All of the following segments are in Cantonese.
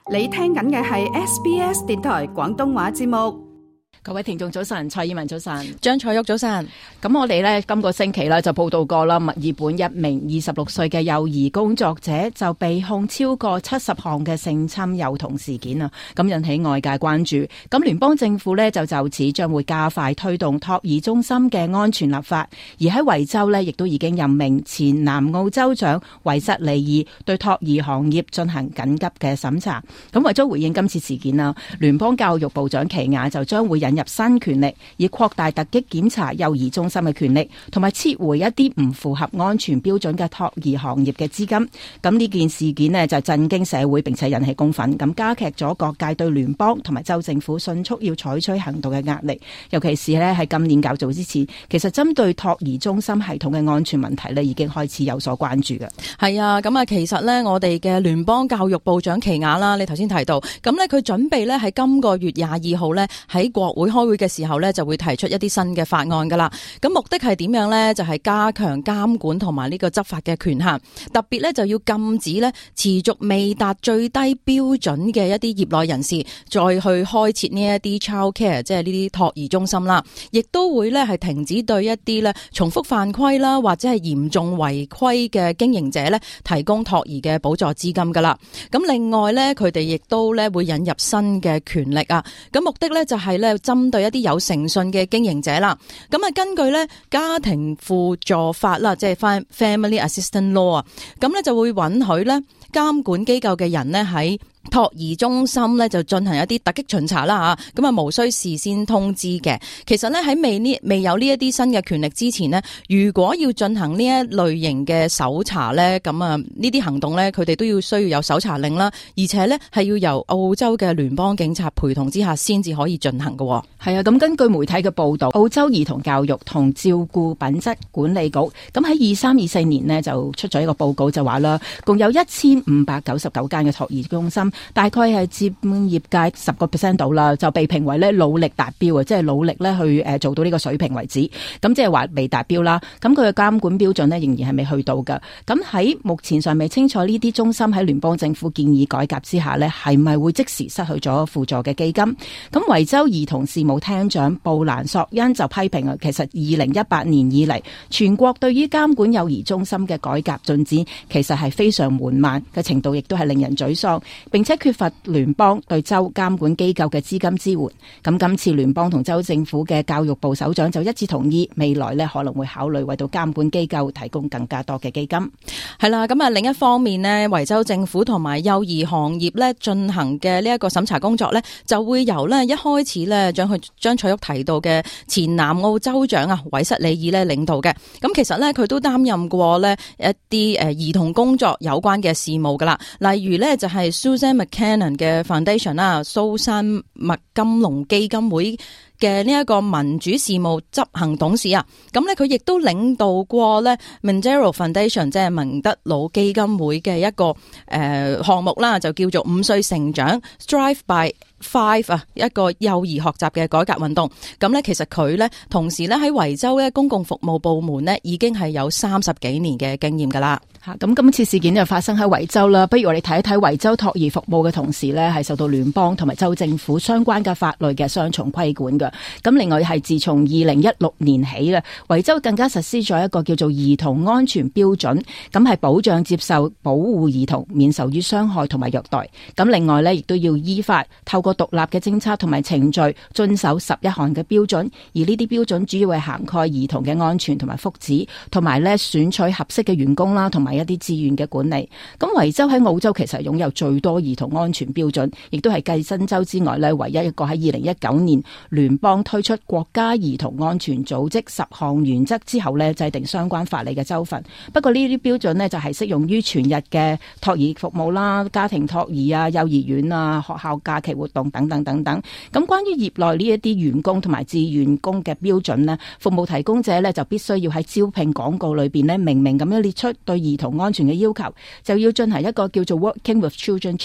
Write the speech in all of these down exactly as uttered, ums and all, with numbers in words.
你聽緊嘅係 S B S 電台廣東話節目。 各位聽眾早晨，蔡以文早晨， 張彩玉早晨。 咁我哋呢今個星期呢就報道過啦，墨爾本一名二十六歲嘅幼兒工作者就被控超過七十項嘅性侵幼童事件啊，咁引起外界關注。咁聯邦政府呢就就此將會加快推動托兒中心嘅安全立法，而喺維州呢亦都已經任命前南澳州長韋瑟利爾對托兒行業進行緊急嘅審查。咁為咗回應今次事件啊，聯邦教育部長奇亞就將會引入新權力，以擴大突擊檢查幼兒中心嘅權力，同埋撤回一啲唔符合安全標準嘅托兒行業嘅資金。咁呢件事件呢就震驚社會，並且引起公憤，咁加劇咗各界對聯邦同埋州政府迅速要採取行動嘅壓力。尤其是呢喺今年較早之前，其實針對托兒中心系統嘅安全問題呢已經開始有所關注嘅。 係啊，咁啊，其實呢我哋嘅聯邦教育部長奇亞啦，你頭先提到，咁呢佢準備呢喺今個月廿二號呢喺國會開會嘅時候呢，就會提出一啲新嘅法案噶啦。咁目的係點樣呢？就係、是、加強監管同埋呢個執法嘅權限，特別呢就要禁止呢持續未達最低標準嘅一啲業內人士再去開設呢一啲 child care， 即係呢啲托兒中心啦。亦都會呢係停止對一啲呢重複犯規啦或者係嚴重違規嘅經營者呢提供托兒嘅補助資金噶啦。咁另外呢，佢哋亦都呢會引入新嘅權力啊。咁目的呢就係呢針對一啲有誠信嘅經營者啦，咁啊根據咧家庭輔助法啦，即係 Family Assistance Law 啊，咁咧就會允許咧監管機構嘅人咧喺托兒中心咧就進行一啲突擊巡查啦吓，咁啊無需事先通知嘅。其實咧喺未呢未有呢一啲新嘅權力之前呢，如果要進行呢一類型嘅搜查咧，咁啊呢啲行動咧佢哋都要需要有搜查令啦，而且咧係要由澳洲嘅聯邦警察陪同之下先至可以進行嘅。 係啊，咁根據媒體嘅報道，澳洲兒童教育同照顧品質管理局咁喺二三二四年呢就出咗一個報告，就話啦，共有一千五百九十九間嘅托兒中心，大概係佔業界十個 percent 度啦，就被評為咧努力達標啊，即係努力咧去誒做到呢個水平為止。咁即係話未達標啦。咁佢嘅監管標準呢仍然係未去到㗎。咁喺目前尚未清楚呢啲中心喺聯邦政府建議改革之下呢，係咪會即時失去咗輔助嘅基金？咁維州兒童事務廳長布蘭索恩就批評啊，其實二零一八年以嚟，全國對於監管幼兒中心嘅改革進展其實係非常緩慢嘅程度，亦都係令人沮喪，並且缺乏聯邦對州監管機構嘅資金支援。咁今次聯邦同州政府嘅教育部首長就一致同意，未來呢可能會考慮為到監管機構提供更加多嘅基金。 係啦，咁啊另一方面呢，維州政府同埋幼兒行業呢進行嘅呢一個審查工作呢，就會由呢一開始呢將佢張彩玉提到嘅前南澳州長啊韋瑟利爾呢領導嘅。咁其實呢，佢都擔任過呢一啲誒兒童工作有關嘅事務噶啦，例如呢就係 Susan McCannon 嘅 Foundation 啦，蘇珊麥金龍基金會嘅呢一個民主事務執行董事啊，咁咧佢亦都領導過咧 Mindero Foundation， 即係明德老基金會嘅一個誒項目啦，就叫做五歲成長 Strive by Five 啊，一個幼兒學習嘅改革運動。咁咧其實佢咧同時咧喺維州嘅公共服務部門咧已經係有三十幾年嘅經驗噶啦。 吓，咁今次事件就發生喺維州啦，不如我哋睇一睇維州托兒服務嘅同時呢，係受到聯邦同埋州政府相關嘅法律嘅雙重規管嘅。咁另外係自從二零一六年起咧，維州更加實施咗一個叫做兒童安全標準，咁係保障接受保護兒童免受於傷害同埋虐待。咁另外呢，亦都要依法透過獨立嘅政策同埋程序遵守十一項嘅標準，而呢啲標準主要係涵蓋兒童嘅安全同埋福祉，同埋呢選取合適嘅員工啦，同埋一啲資源嘅管理。咁維州喺澳洲其實擁有最多兒童安全標準，亦都係繼新州之外呢唯一一個喺二零一九年聯邦推出國家兒童安全組織十項原則之後呢制定相關法例嘅州份。不過呢啲標準呢就係適用於全日嘅托兒服務啦、家庭托兒啊、幼兒園啊、學校假期活動等等等等。咁關於業內呢一啲員工同埋志願工嘅標準呢，服務提供者呢就必須要喺招聘廣告裏邊呢明明咁樣列出對兒童安全嘅要求，就要進行一個叫做 Working with Children Check 啊，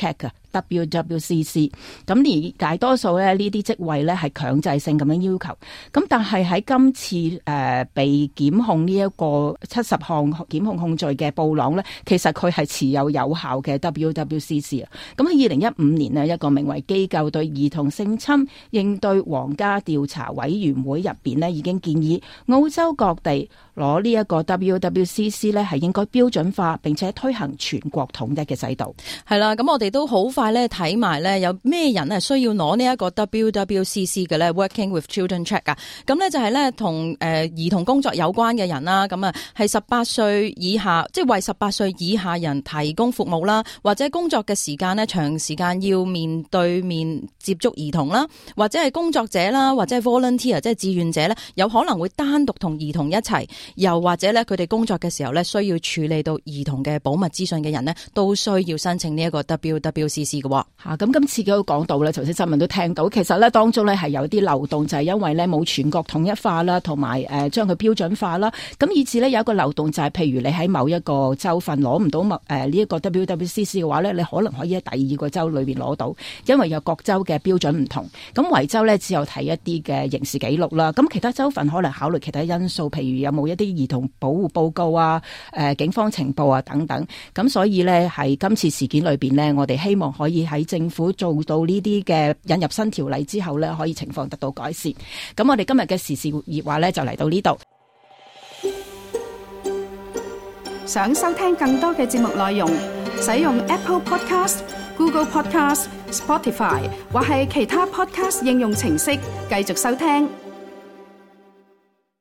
W W C C， 咁而大多數咧呢啲職位咧係強制性咁樣要求，咁但係喺今次誒、呃、被檢控呢一個七十項檢控控罪嘅布朗咧，其實佢係持有有效嘅 W W C C 啊。咁喺二零一五年呢，一個名為機構對兒童性侵應對皇家調查委員會入邊呢，已經建議澳洲各地攞呢一個 W W C C 咧係應該標準化，並且推行全國統一嘅制度。 係啦，咁我哋都好快咧睇埋咧有咩人係需要攞呢一個 W W C C 嘅咧 Working with Children Check 啊。咁咧就係咧同誒兒童工作有關嘅人啦，咁啊係十八歲以下，即係為十八歲以下人提供服務啦，或者工作嘅時間咧長時間要面對面接觸兒童啦，或者係工作者啦，或者係 volunteer 即係志願者咧，有可能會單獨同兒童一齊，又或者咧佢哋工作嘅時候咧需要處理到兒童嘅保密資訊嘅人咧，都需要申請呢一個 W W C C 嘅。 吓、啊，咁今次都講到咧，頭先新聞都聽到，其實咧當中咧係有啲漏洞，就係、是、因為咧冇全國統一化啦，同埋誒將佢標準化啦，咁以至咧有一個漏洞就係、是，譬如你喺某一個州份攞唔到誒呢一個 W W C C 嘅話咧，你可能可以喺第二個州裏邊攞到，因為有各州嘅標準唔同。咁維州咧只有睇一啲嘅刑事記錄啦，咁其他州份可能考慮其他因素，譬如有冇一啲兒童保護報告啊、誒、呃、警方情報啊等等。咁所以咧喺今次事件裏邊呢，我哋希望可以喺政府做到呢啲嘅引入新條例之後呢，可以情況得到改善。咁我哋今日嘅時事熱話呢，就嚟到呢度。 想收聽更多嘅節目內容，使用 Apple Podcast、Google Podcast、Spotify 或係其他 Podcast 應用程式繼續收聽。